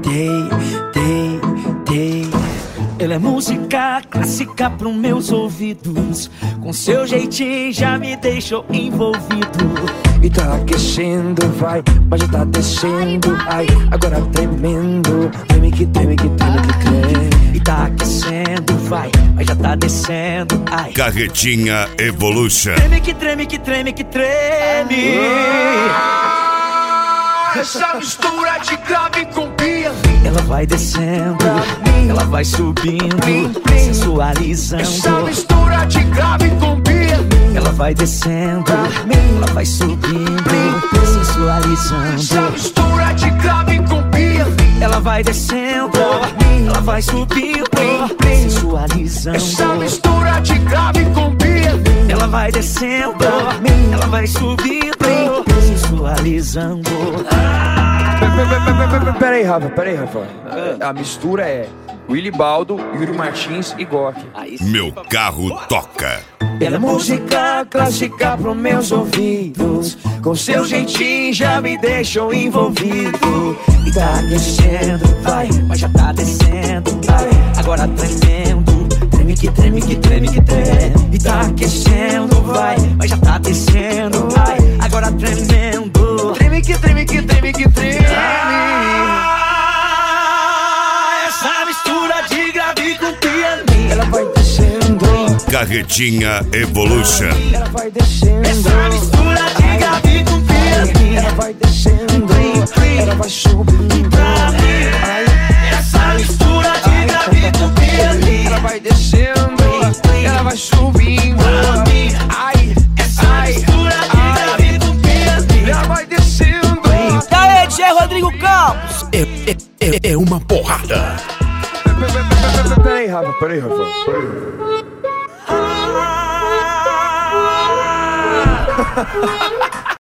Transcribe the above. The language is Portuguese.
Dei. Ela é música clássica pros meus ouvidos. Com seu jeitinho já me deixou envolvido. E tá aquecendo, vai, mas já tá descendo. Ai, agora tremendo. Treme que treme que treme que treme. E tá aquecendo, vai, mas já tá descendo. Ai, Carretinha Evolution. treme que treme que treme que treme. Essa mistura de grave com pia. Ela vai descendo, ela vai subindo, sensualizando. Essa mistura de grave com pia. Ela vai descendo, ela vai subindo, sensualizando. Essa mistura de grave com pia. Ela vai descendo, ela vai subindo, sensualizando. Essa mistura de grave com pia. Ela vai descendo, ela vai subindo, sensualizando. Peraí, Rafa. A mistura é Willy Baldo, Yuri Martins e Gok. Meu carro toca. Ela é música clássica pros meus ouvidos. Com seu jeitinho já me deixou envolvido. E tá aquecendo, vai, mas já tá descendo. Vai, agora tremendo. Treme que treme que treme que treme. E tá aquecendo, vai, mas já tá descendo. Vai, agora tremendo. Treme que treme que treme que treme. Essa mistura de grave com piano. Ela vai descendo. Carretinha Evolution. Ela vai descendo. Essa mistura de grave com piano. Ela vai descendo. Ela vai subindo. Ai, Essa mistura de grave com piano. ela vai descendo. Ela vai subindo. Ai, Essa mistura de grave com piano. ela vai descendo. E aí, DJ Rodrigo Campos? É uma porrada. Peraí, Rafa.